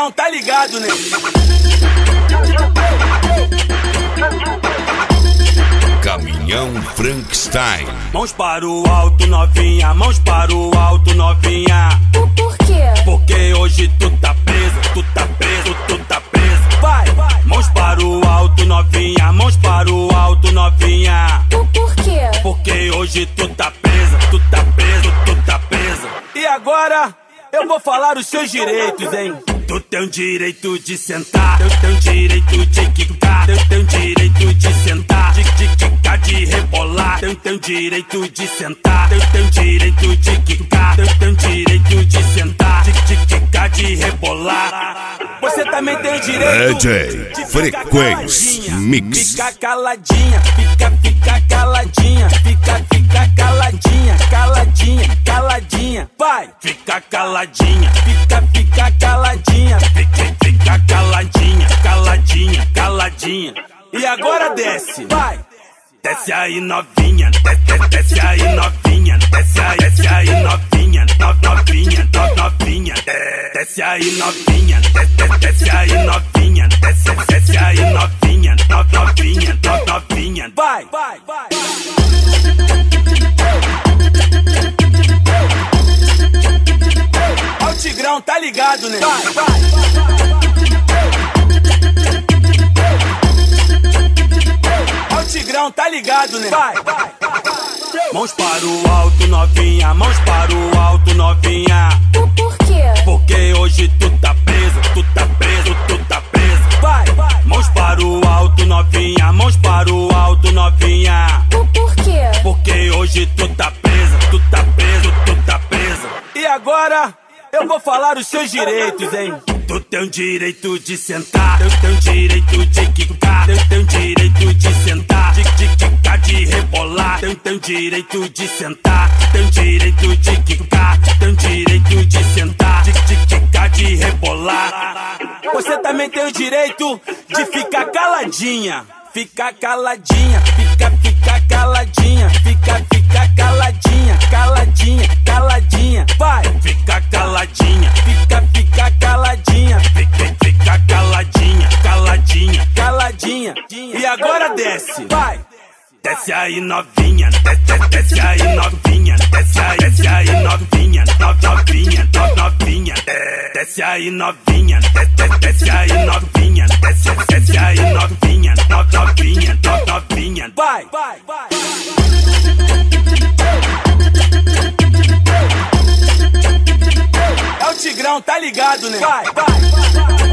Tigrão tá ligado, né? Caminhão Frankenstein. Mãos para o alto, novinha. Mãos para o alto, novinha. Por quê? Porque hoje tu tá preso, tu tá preso, tu tá preso. Vai! Mãos para o alto, novinha. Mãos para o alto, novinha. Por quê? Porque hoje tu tá presa, tu tá preso, tu tá presa. E agora eu vou falar os seus direitos, hein? Tu tem o direito de sentar, tu tem o direito de quicar, tu tem o direito de sentar, de quicar, de rebolar, tu tem o direito de sentar, tu tem o direito de quicar, tu tem o direito de sentar, de quicar, de rebolar. Você também tem o direito DJ de Frequência Mix. Fica caladinha, fica caladinha, fica caladinha, caladinha, caladinha, vai! Fica caladinha, fica caladinha, fica caladinha, caladinha, caladinha. E agora desce, vai! Desce aí novinha, desce aí novinha, desce aí novinha, novinha, novinha. Desce aí novinha, desce aí novinha, desce aí novinha, novinha, novinha. Vai, vai, vai. Ó o Tigrão, tá ligado, né? Vai, vai. Ó o Tigrão, tá ligado, né? Vai, vai. Mãos para o alto, novinha. Mãos para o alto, novinha. Por quê? Porque hoje tu tá preso, tu tá preso, tu tá preso. Vai, vai. Mãos para o alto, novinha. Mãos para o alto, novinha. Por quê? Porque hoje tu tá presa, tu tá preso, tu tá presa. E agora eu vou falar os seus direitos, hein? Tu tem o direito de sentar, tu tem o direito de quicar, tu tem o direito de sentar, de quicar, de rebolar, tu tem o direito de sentar, tu tem o direito de quicar, tu tem o direito de sentar, de quicar, de rebolar. Você também tem o direito de ficar caladinha. Fica caladinha, fica caladinha, fica caladinha, caladinha, caladinha, vai! Fica caladinha, fica caladinha, fica caladinha, caladinha, caladinha. E agora desce, vai! Desce aí novinha, desce aí novinha, desce aí novinha, novinha, novinha. Desce aí novinha, desce aí novinha, desce aí novinha, novinha, novinha. Vai, vai, vai. É o Tigrão, tá ligado, né? Vai, vai, vai.